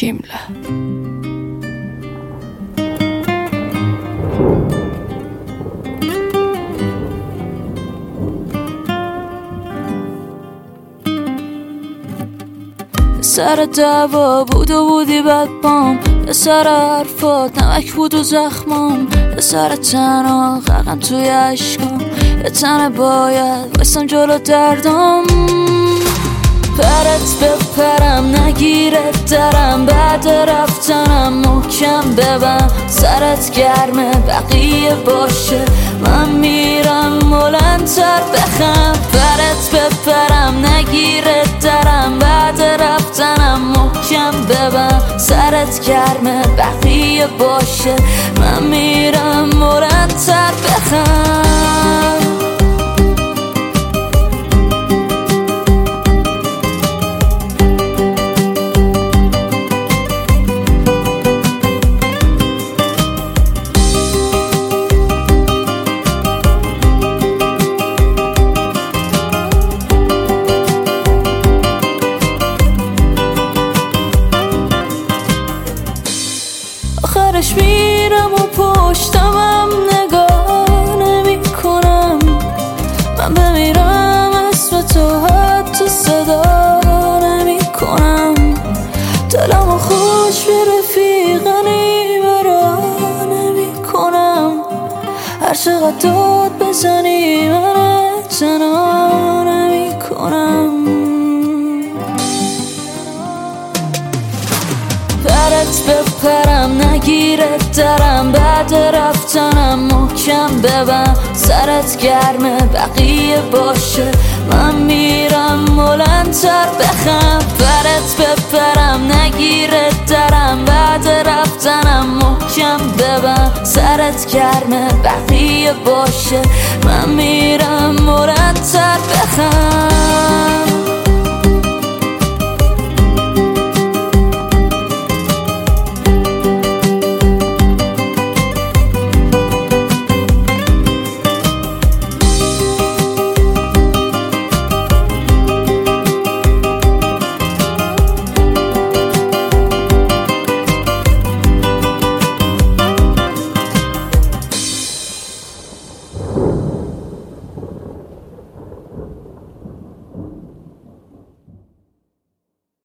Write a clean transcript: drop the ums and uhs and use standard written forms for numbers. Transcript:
Himmler. سر دعوا بود و بودی بد بام، یه سر حرفات نمک بود و زخمام، یه سر تنها غرقم توی عشقام، یه تنه باید وایسم جلو دردام. پرت بپرم نگیرت درم، بعد رفتنم محکم ببن، سرت گرمه بقیه باشه، من میرم بلندتر بخم. پرت بپرم نگیرت درم، بعد رفتنم محکم ببن، سرت گرمه بقیه باشه، من میرم بلندتر بخم. آخرش میرم و پشتمم نگاه نمی کنم، من بمیرم اسم تو حتی صدا نمی کنم، دلمو خوش به رفیقنی برا نمی کنم، هر چقدر داد بزنی من تنها نمی کنم. پرت بپرم نگیرت درم، بعد رفتنم محکم ببن، سرت گرمه بقیه باشه، من میرم بلندتر بخم. پرت بپرم نگیرت درم، بعد رفتنم محکم ببن، سرت گرمه بقیه باشه، من میرم